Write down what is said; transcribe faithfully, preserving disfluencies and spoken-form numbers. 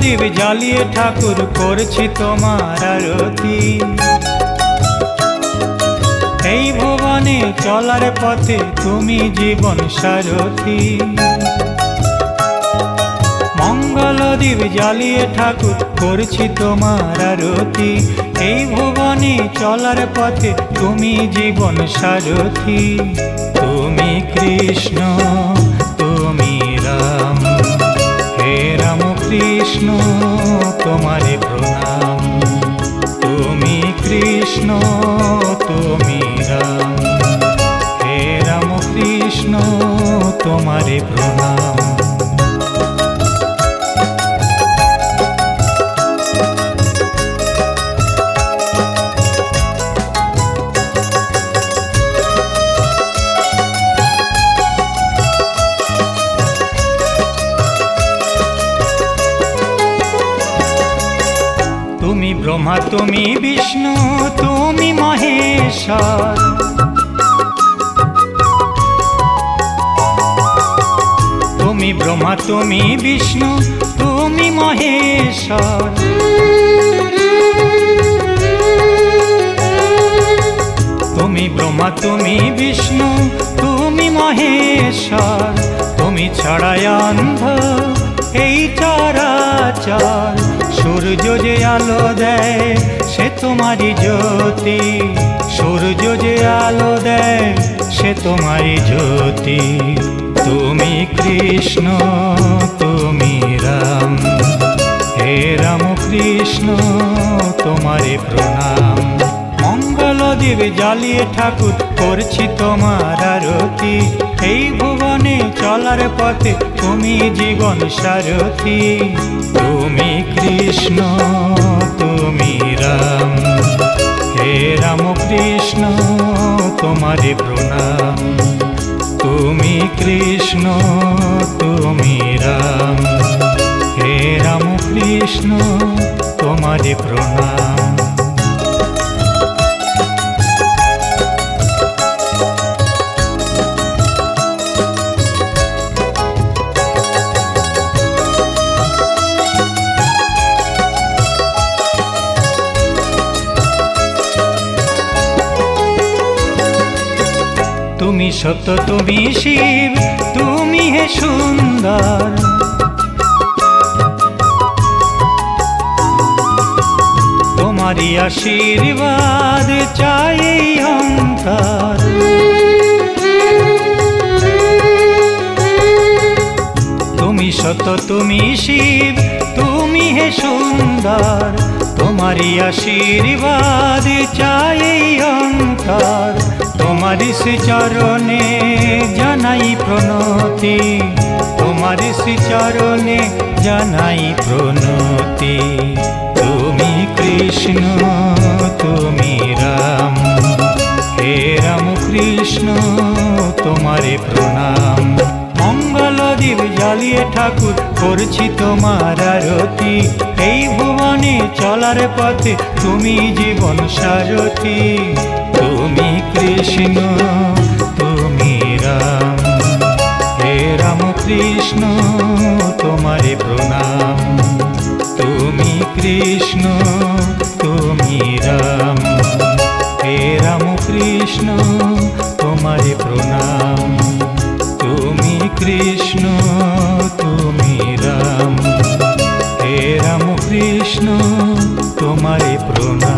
দীপ জ্বালিয়ে ঠাকুর করছি তোমার আরতি। এই ভুবনে চলার পথে তুমি জীবন সারথি। মঙ্গল দীপ জ্বালিয়ে ঠাকুর করছি তোমার আরতি। এই ভুবনে চলার পথে তুমি জীবন সারথি। তুমি কৃষ্ণ তুমি রাম, হে রাম কৃষ্ণ তোমারে প্রণাম। তুমি কৃষ্ণ তুমি রাম, হে রাম কৃষ্ণ তোমারে প্রণাম। তুমি ব্রহ্মা তুমি বিষ্ণু তুমি মহেশ্বর। তুমি ব্রহ্মা তুমি বিষ্ণু তুমি মহেশ্বর। তুমি ব্রহ্মা তুমি বিষ্ণু তুমি মহেশ্বর। তুমি ছাড়াই অন্ধ এই চরাচর। সূর্য যে আলো দেয় সে তোমারই জ্যোতি। সূর্য যে আলো দেয় সে তোমারই জ্যোতি। তুমি কৃষ্ণ তুমি রাম, হে রাম কৃষ্ণ তোমারে প্রণাম। মঙ্গল দীপ জ্বালিয়ে ঠাকুর করছি তোমার আরতি। এই ভুবনে চলার পথে তুমি জীবন সারথি। তুমি কৃষ্ণ তুমি রাম, হে রাম কৃষ্ণ তোমারে প্রণাম। তুমি কৃষ্ণ তুমি রাম, হে রাম কৃষ্ণ তোমারে প্রণাম। তুমি সত্য তুমি শিব তুমি হে সুন্দর। তোমারই আশীর্বাদ চাই অন্তর। তুমি সত্য তুমি শিব তুমি হে সুন্দর। তোমারই আশীর্বাদ চাই অন্তর। তোমার শ্রী চরণে জানাই প্রণতি। তোমার শ্রী চরণে জানাই প্রণতি। তুমি কৃষ্ণ তুমি রাম, হে রাম কৃষ্ণ তোমারে প্রণাম। মঙ্গল দীপ জ্বালিয়ে ঠাকুর করছি তোমার আরতি। এই ভুবনে চলার পথে তুমি জীবন সারথি। তুমি কৃষ্ণ তুমি রাম, হে রাম কৃষ্ণ তোমারে প্রণাম। তুমি কৃষ্ণ তুমি রাম, হে রাম কৃষ্ণ তোমারে প্রণাম। তুমি কৃষ্ণ তুমি রাম, হে রাম কৃষ্ণ তোমারে প্রণাম।